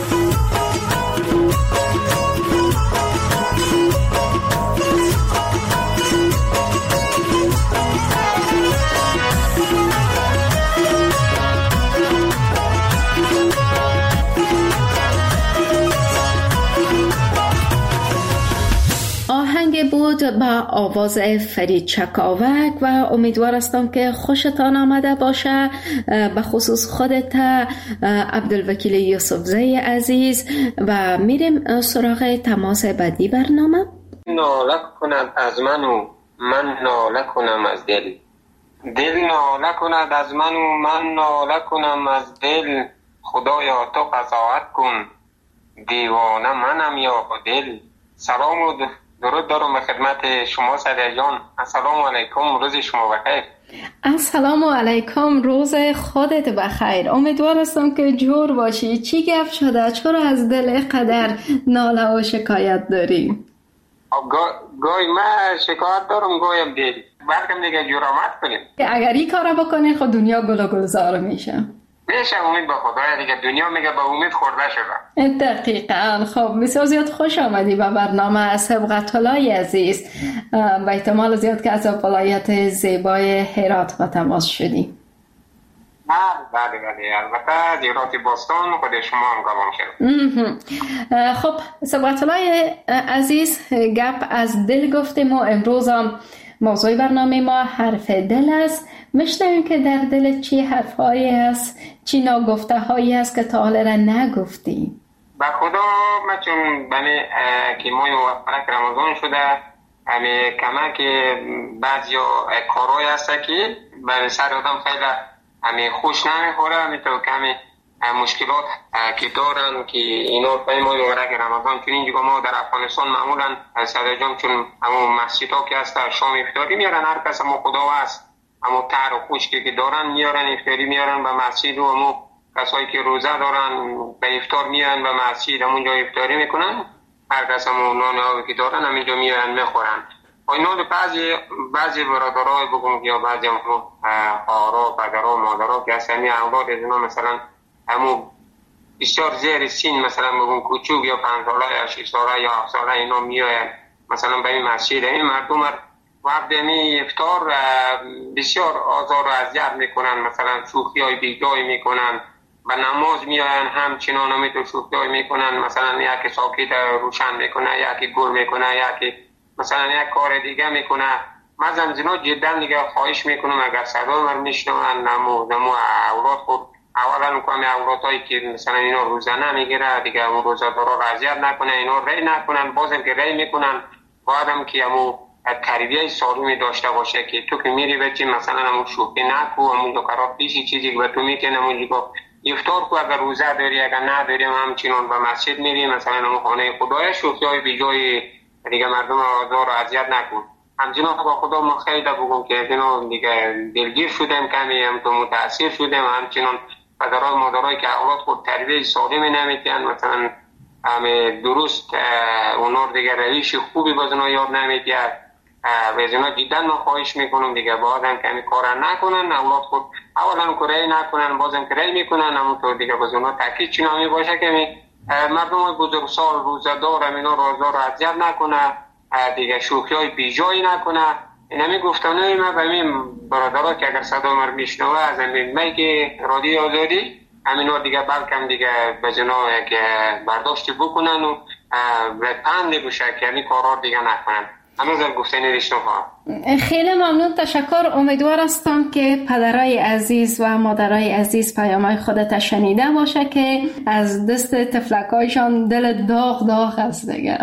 بود با آواز فرید چکاوک و امیدوار هستم که خوشتان آمده باشه. به خصوص خودت عبدالوکیل یوسفزی عزیز. و میریم سراغ تماس بعدی برنامه. ناله کند از من و من ناله کنم از دل، دل ناله کند از من و من ناله کنم از دل. خدایا تو قضاوت کن، دیوانه منم یا دل. سلام و درود دارم به خدمت شما سعدیه جان. السلام علیکم، روز شما بخیر. السلام علیکم، روز خودت بخیر. امیدوار هستم که جور باشی. چی گفت شده؟ چرا از دل قدر ناله و شکایت داری؟ گوی من شکایت دارم، گویم دل. بلکم دیگه جرامت کنیم. اگر این کار بکنی خود دنیا گل و گلزار میشه. میشه امید به خدای دیگه. دنیا میگه به امید خورده شده. دقیقاً. خب بسیار زیاد خوش آمدی به برنامه سبقت الله عزیز. به احتمال زیاد که از ولایت زیبای هرات با تماس شدی. بله بله بله، البته دیرات باستان خود شما هم گمان شد. خب سبقت الله عزیز، گپ از دل گفتیم و امروز هم موضوع برنامه ما حرف دل است. میشنویم که در دل چی حرفایی هست، چی ناگفته هایی هست که تا حالا را نگفتی؟ با خدا من چون بله که ماه موفق رمضان شده، همه کمه که بعضی کارهای هست که به سر آدم خیلی همه خوش نمیخوره، همینطور کمی مشکلات که دارن که اینا به ماه موفق رمضان. چون اینجا ما در افغانستان معمولا سعدیه جان چون همون مسجد ها که هست شام افطاری میارن، هر کس همون خدا هست اما تر و خشکی که دارن میارن افطاری میارن به مسجد و همون کسایی که روزه دارن به افطار میارن به مسجد همونجا افطاری میکنن. هر کس همون نان آبی که دارن همینجا میارن میخورن. و اینا دو بعضی بعضی برادرای بگم یا بعضی همون خواهرها پدرها مادرها که هستن اولاد از اینا مثلا همون بسیار زیر سین مثلا بگم کوچوک یا پنج ساله یا شش ساله یا هفت ساله اینا میآین مثلا به این مسجد. این مردم وقت می افطار بسیار آزار و اذیت میکنن، مثلا شوخی های بیجای میکنن، به نماز میآین همچنان هم تو شوخی های میکنن، مثلا یکی ساکت روشن میکنه، یکی گل میکنه، یکی مثلا یک کار دیگه میکنه. من زمزینا جدا دیگه خواهش میکنم اگر صدا من میشنون نمو نمو اولاد خود اولا کمی اولادایی که مثلا اینا روزانه میگیره دیگه اون روزادارا را اذیت نکنن، اینا ری نکنن، بازم که ری میکنن بعدم که همون تربیه سالمی داشته باشه که تو که میری بچی مثلا همون شوخی نکو، همون دکارات پیشی چیزی که به تو میکنه همون جگا افطار کو، اگر روزه داری اگر نداری همچنان به مسجد میری مثلا همون خانه خدای شوخی های بی جای دیگه مردم آزار و اذیت نکن. همچنان با خدا ما خیلی بگم که اینا دیگه دلگیر شدیم، کمی هم تو متاثر شدیم، همچنان پدرای مادرای که اولاد خود تربیه سالمی نمیتین مثلا همه درست اونا دیگه رویش خوبی باز اونا یاد نمیتید و از اونا جدا من خواهش میکنم دیگه بعدم کمی کار نکنن، اولاد خود اولا کاری نکنن بازم کاری میکنن، همونطور دیگه باز اونا تاکید چنامی باشه که مردم بزرگسال روزدار اینا رازدار رو اذیت نکنه، دیگه شوخی های بیجایی نکنه. این همی گفتانه ما به این برادرها که اگر صدا مر میشنوه از این می که رادیو آزادی همین دیگه بلکم دیگه به جناه که برداشتی بکنن و به پند بشه که همین کارها دیگه نکنن. هنوز گفتنی دیشنوها. خیلی ممنون، تشکر. امیدوار هستم که پدرای عزیز و مادرای عزیز پیامای خودت شنیده باشه که از دست تفلکایشان دل داغ داغ هست دیگه.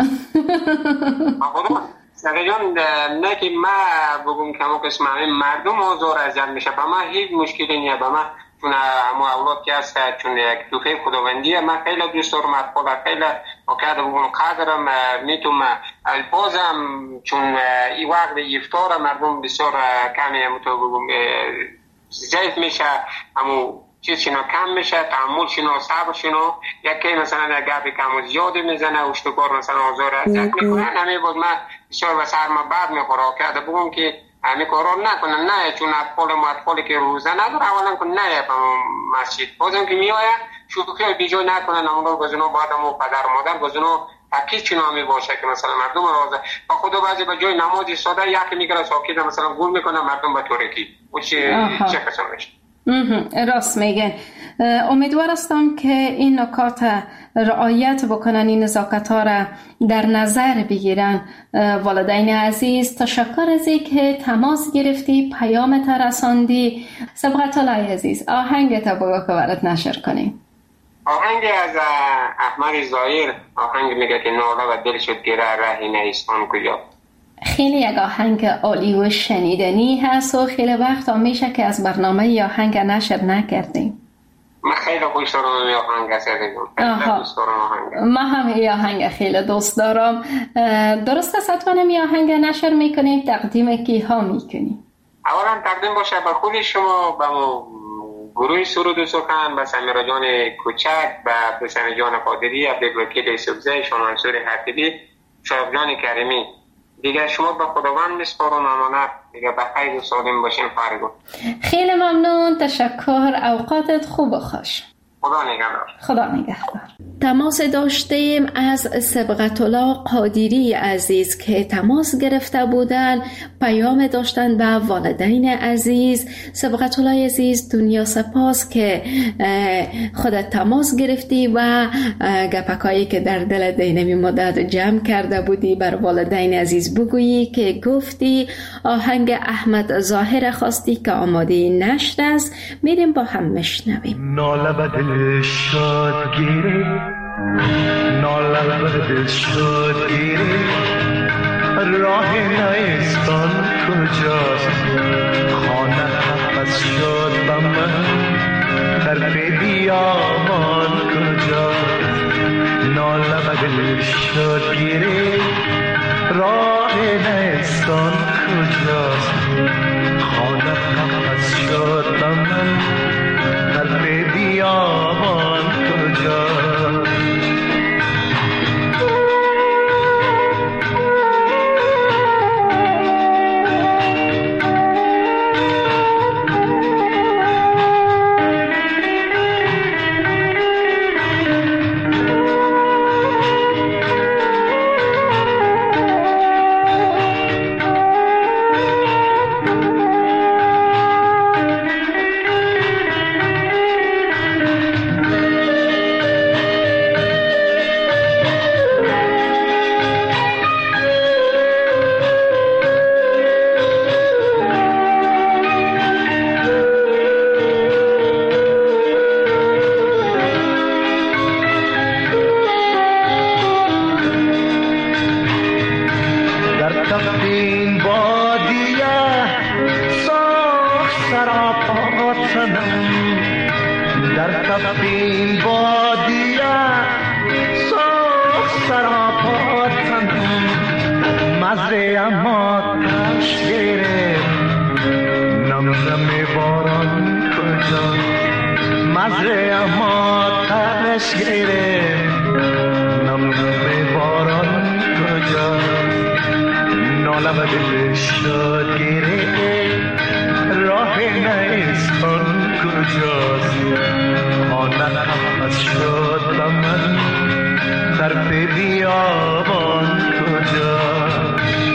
سگه جان نه که ما بگم که همون قسم همه مردم آزار اذیت میشه، با ما هیچ مشکلی نیه، با ما چون همون اولاد که هست چون یک توفیق خداوندیه من خیلی دوست دارم اطفال خیلی اکاده بگم قدرم میتونم بازم چون این وقت افطار مردم بسیار کمی همونطور بگم ضعیف میشه، همون چیز شنو کم میشه، تعامل شنو صبر شنو یکی مثلا گپی کم زیادی میزنه اشتبار مثلا آزار اذیت میکنن، همه باز من بسیار و سر ما بعد میخوره که بگم که همه کارا نکنن، نه چون اطفال ما اطفالی که روزه نداره اولا کن نه مسجد بازم که میآید شوخی بیجای نکنن، اونا گزینو بعدم پدر و مادر گزینو تاکید چنامی باشه که مثلا مردم راضی با خدا بعضی به جای نمازی ساده یکی میگره ساکت مثلا گول میکنه مردم به تورکی و چه چه قسم میشه. راست میگن. امیدوار هستم که این نکات رعایت بکنن، این نزاکت ها را در نظر بگیرن. والدین عزیز تشکر از اینکه تماس گرفتی، پیام تا رساندی. سبقت الله عزیز آهنگ تا بگو که برات نشر کنیم. آهنگ از احمد ظاهر، آهنگ میگه که ناله و دل شد گره رهی نیستان کجا. خیلی یک آهنگ عالی و شنیدنی هست و خیلی وقت میشه که از برنامه ی آهنگ نشر نکردیم. من خیلی خوش دارم این آهنگ هست، خیلی دوست دارم آهنگ. من هم این آهنگ خیلی دوست دارم. درست است حتما این آهنگ نشر میکنیم، تقدیم کی ها میکنیم؟ اولا تقدیم باشه به خود شما، به گروه سرود و سخن، به سمیرا جان کوچک، به سمیرا جان قادری، عبدالوکیل سبزه، شاهنصور حتیبی، شایب جان کریمی. دیگه شما به خداوند میسپارم امانت، دیگه به خیر و سالم باشین فرگو. خیلی ممنون، تشکر، اوقاتت خوب و خوش. خدا نگهدار. خدا نگهدار. تماس داشتیم از سبقت الله قادری عزیز که تماس گرفته بودن، پیام داشتن به والدین عزیز. سبقت الله عزیز دنیا سپاس که خودت تماس گرفتی و گپکایی که در دل دینمی مدت جمع کرده بودی بر والدین عزیز بگویی که گفتی آهنگ احمد ظاهر خواستی که آماده نشر است. میریم با هم مشنویم. ناله به دل شد گیره، ناله به دل شد گیره، راه نیستان کجاست، خانه پس شد به من، در بیابان کجاست، ناله به دل شد گیره، راه نیستان کجاست، خانه پس شد به من، در بیابان کجاست. سراپا تنم در کف این بادیه سرخ سراپا تنم مزه اما تش گرفت نم نم باران کجا مزه اما تش گرفت نم نم باران کجا نالم دل شد گرفت راه نیستان کجاست خانه از شد من طرف بیابان کجاست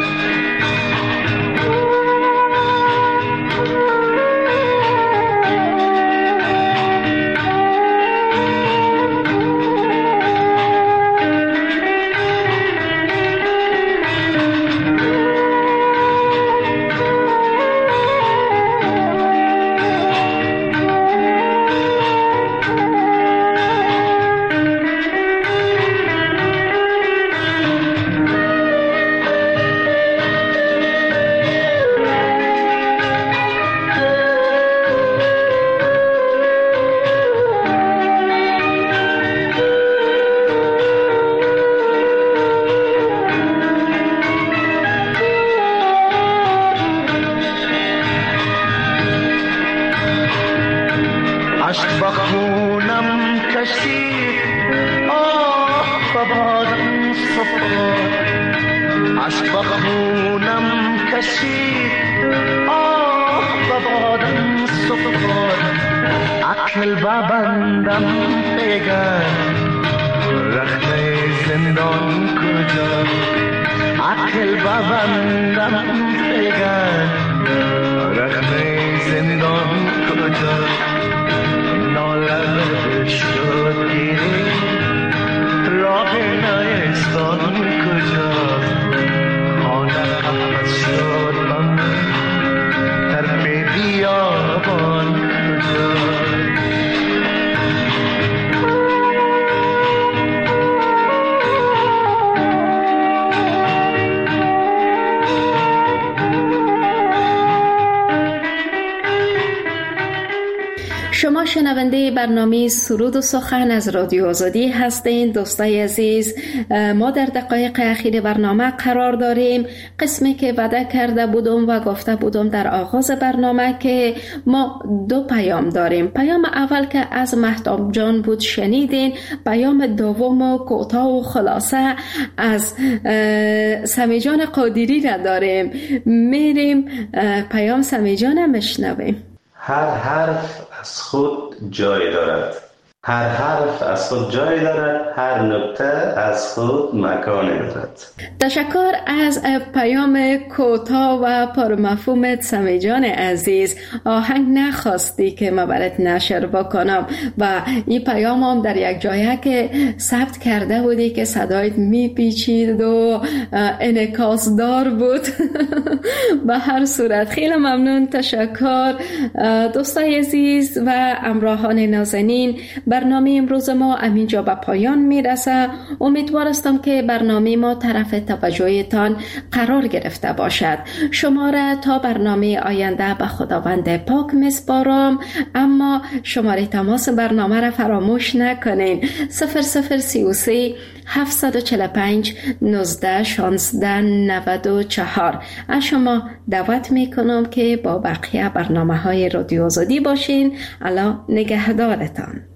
عقل ببندم بگن رخنه زندان کجا عقل ببندم بگن رخنه زندان کجا نالم شد گیری راه نیستان کجا خانه قفص شد من طرف بیابان کجا شما شنونده برنامه سرود و سخن از رادیو آزادی هستین. دوستای عزیز، ما در دقایق اخیر برنامه قرار داریم. قسمی که وعده کرده بودم و گفته بودم در آغاز برنامه که ما دو پیام داریم. پیام اول که از مهتاب جان بود شنیدین. پیام دوم و کوتاه و خلاصه از سمی جان قادری را داریم. میریم پیام سمی جان مشنویم. هر حرف از خود جای دارد، هر حرف از خود جای دارد، هر نکته از خود مکان دارد. تشکر از پیام کوتاه و پرمفهومت سمی جان عزیز. آهنگ نخواستی که ما برات نشر بکنم و این پیام هم در یک جایه که ثبت کرده بودی که صدایت میپیچید و انعکاس دار بود. به هر صورت خیلی ممنون، تشکر. دوستای عزیز و همراهان نازنین، برنامه امروز ما همینجا به پایان میرسه. امیدوار هستم که برنامه ما طرف توجهتان قرار گرفته باشد. شما را تا برنامه آینده به خداوند پاک میسپارم، اما شماره تماس برنامه را فراموش نکنین. صفر صفر سی و سه هفتصد و چهل و پنج نوزده شانزده نود و چهار. از شما دعوت میکنم که با بقیه برنامه های رادیو آزادی باشین. الله نگهدارتان.